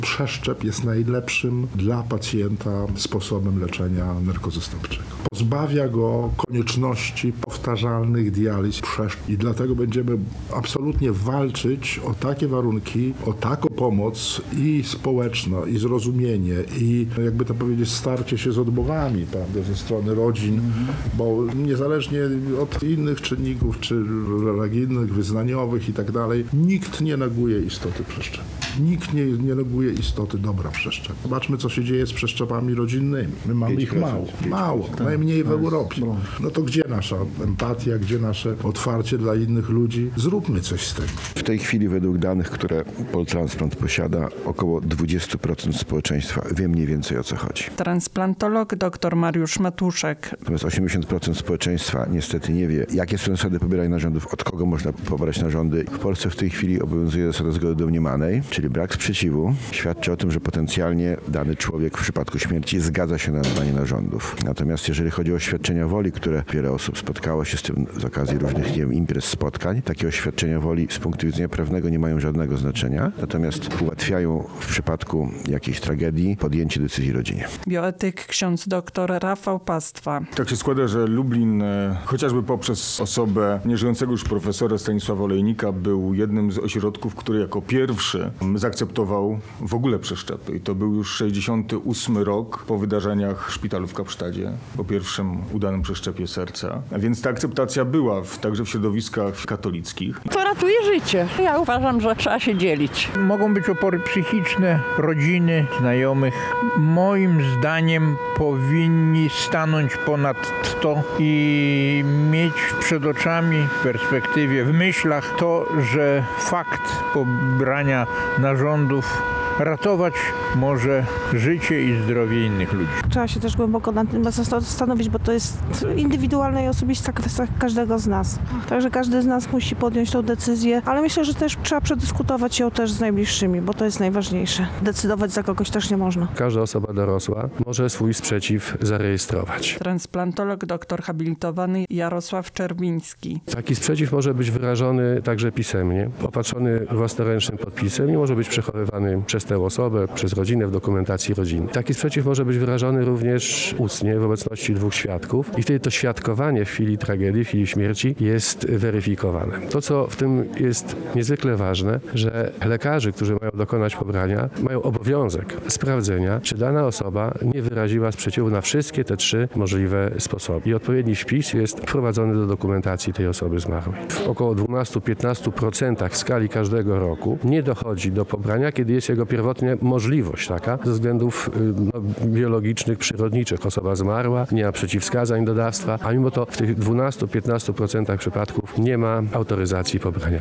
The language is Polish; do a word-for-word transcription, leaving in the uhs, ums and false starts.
Przeszczep jest najlepszym dla pacjenta sposobem leczenia narkozastępczego. Pozbawia go konieczności powtarzalnych dializ przeszczep i dlatego będziemy absolutnie walczyć o takie warunki, o taką pomoc i społeczną, i zrozumienie, i jakby to powiedzieć, starcie się z odmowami, prawda, ze strony rodzin, mhm. bo niezależnie od innych czynników, czy religijnych, wyznaniowych i tak dalej, nikt nie neguje istoty przeszczepu. Nikt nie, nie neguje istoty dobra przeszczepu. Zobaczmy, co się dzieje z przeszczepami rodzinnymi. My mamy ich mało. Mało. Najmniej w Europie. No to gdzie nasza empatia, gdzie nasze otwarcie dla innych ludzi? Zróbmy coś z tego. W tej chwili według danych, które Poltransplant posiada, około dwadzieścia procent społeczeństwa wie mniej więcej, o co chodzi. Transplantolog dr Mariusz Matuszek. Natomiast osiemdziesiąt procent społeczeństwa niestety nie wie, jakie są zasady pobierania narządów, od kogo można pobrać narządy. W Polsce w tej chwili obowiązuje zasada zgody domniemanej, czyli brak sprzeciwu. Świadczy o tym, że potencjalnie dany człowiek w przypadku śmierci zgadza się na nadanie narządów. Natomiast jeżeli chodzi o oświadczenia woli, które wiele osób spotkało się z tym z okazji różnych, nie wiem, imprez, spotkań, takie oświadczenia woli z punktu widzenia prawnego nie mają żadnego znaczenia, natomiast ułatwiają w przypadku jakiejś tragedii podjęcie decyzji rodzinie. Bioetyk ksiądz dr Rafał Pastwa. Tak się składa, że Lublin, chociażby poprzez osobę nieżyjącego już profesora Stanisława Olejnika, był jednym z ośrodków, który jako pierwszy zaakceptował w ogóle przeszczepy. I to był już sześćdziesiąty ósmy rok po wydarzeniach w szpitalu w Kapsztadzie, po pierwszym udanym przeszczepie serca. A więc ta akceptacja była w, także w środowiskach katolickich. To ratuje życie. Ja uważam, że trzeba się dzielić. Mogą być opory psychiczne, rodziny, znajomych. Moim zdaniem powinni stanąć ponad to i mieć przed oczami, w perspektywie, w myślach to, że fakt pobrania narządów ratować może życie i zdrowie innych ludzi. Trzeba się też głęboko nad tym zastanowić, bo to jest indywidualna i osobista kwestia każdego z nas. Także każdy z nas musi podjąć tą decyzję, ale myślę, że też trzeba przedyskutować ją też z najbliższymi, bo to jest najważniejsze. Decydować za kogoś też nie można. Każda osoba dorosła może swój sprzeciw zarejestrować. Transplantolog doktor habilitowany Jarosław Czerwiński. Taki sprzeciw może być wyrażony także pisemnie, opatrzony własnoręcznym podpisem i może być przechowywany przez tę osobę, przez rodzinę w dokumentacji rodziny. Taki sprzeciw może być wyrażony również ustnie w obecności dwóch świadków i wtedy to świadkowanie w chwili tragedii, w chwili śmierci jest weryfikowane. To, co w tym jest niezwykle ważne, że lekarze, którzy mają dokonać pobrania, mają obowiązek sprawdzenia, czy dana osoba nie wyraziła sprzeciwu na wszystkie te trzy możliwe sposoby. I odpowiedni wpis jest wprowadzony do dokumentacji tej osoby zmarłej. W około dwanaście do piętnastu procent w skali każdego roku nie dochodzi do pobrania, kiedy jest jego pierwotnie możliwość taka, ze względów no, biologicznych, przyrodniczych. Osoba zmarła, nie ma przeciwwskazań do dawstwa, a mimo to w tych dwunastu do piętnastu procent przypadków nie ma autoryzacji pobrania.